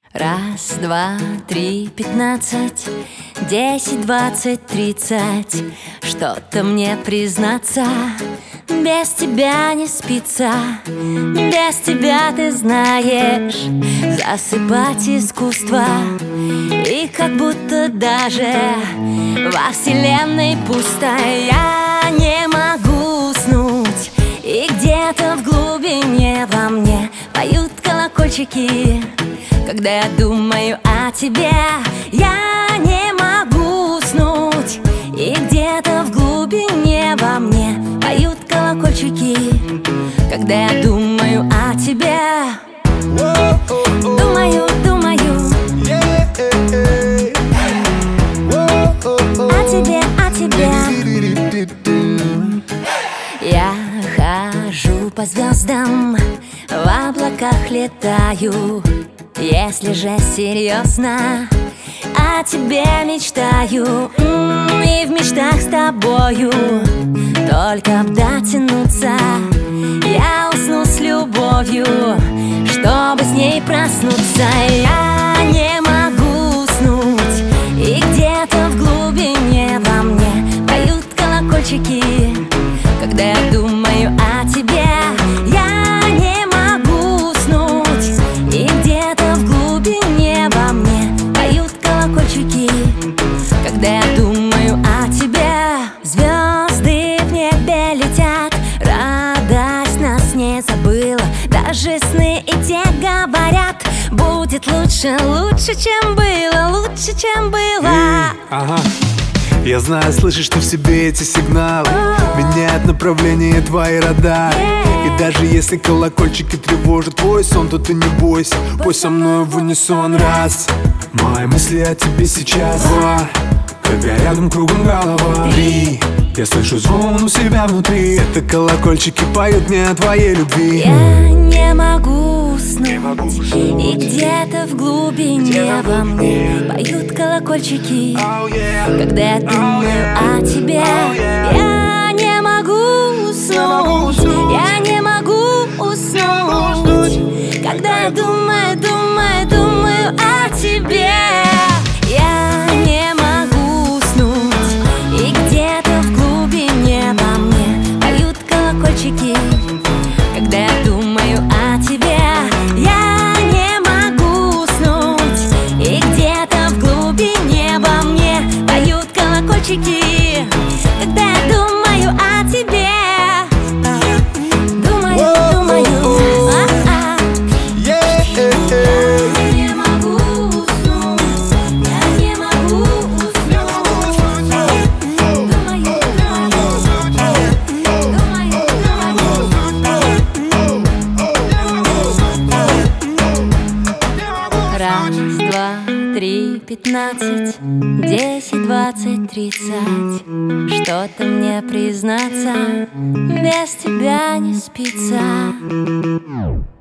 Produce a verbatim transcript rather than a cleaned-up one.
Раз, два, три, пятнадцать, десять, двадцать, тридцать. Что-то мне признаться, без тебя не спится. Без тебя, ты знаешь, засыпать искусство. И как будто даже во вселенной пусто. Я не могу уснуть, и где-то в глубине во мне поют колокольчики. Когда я думаю о тебе, я не могу уснуть, и где-то в глубине во мне поют колокольчики. Когда я думаю о тебе, думаю, думаю о тебе, о тебе. Я хожу по звездам, в облаках летаю. Если же серьезно, о тебе мечтаю. М-м, и в мечтах с тобою только б дотянуться. Я усну с любовью, чтобы с ней проснуться. Я не могу уснуть, и где-то в глубине во мне поют колокольчики. Когда я думаю о тебе, я не могу уснуть, и где-то в глубине во мне поют колокольчики. Когда я думаю о тебе, звезды в небе летят, радость нас не забыла. Даже сны и те говорят, будет лучше, лучше, чем было, лучше, чем было. Ага. Я знаю, слышишь ты в себе эти сигналы, меняют направление твои радары. И даже если колокольчики тревожат твой сон, то ты не бойся, пой со мной в унисон. Раз, мои мысли о тебе сейчас. Два, когда рядом кругом голова. Три, я слышу звон у себя внутри. Это колокольчики поют мне о твоей любви. Я не могу уснуть, и где-то в глубине во мне поют колокольчики. Когда я думаю о тебе, я не могу уснуть, я не могу уснуть. Когда я думаю, думаю, думаю о тебе, я не могу уснуть, и где-то в глубине во мне поют колокольчики. Когда я думаю о тебе, я не могу уснуть, и где-то в глубине во мне поют колокольчики. Когда я думаю о тебе, думаю, думаю, а-а. Я не могу уснуть, я не могу уснуть. Думаю, думаю, раз, два, три, пятнадцать, десять, двадцать, тридцать. Что-то мне признаться, без тебя не спится.